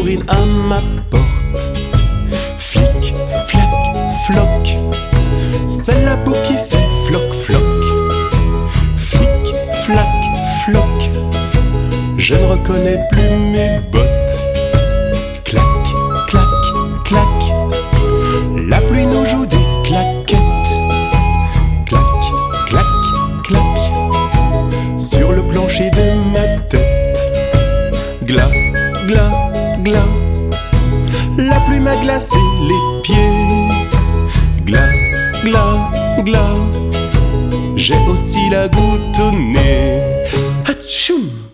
bourrine à ma porte. Flic, flac, floc, c'est la boue qui fait floc, floc. Flic, flac, floc, je ne reconnais plus mes bottes. Clac, clac, clac, la pluie nous joue des claquettes. Clac, clac, clac, sur le plancher de ma tête. Glas, glas, glas, la pluie m'a glacé les pieds. Glas, glas, glas, j'ai aussi la goutte au nez. Hatchoum!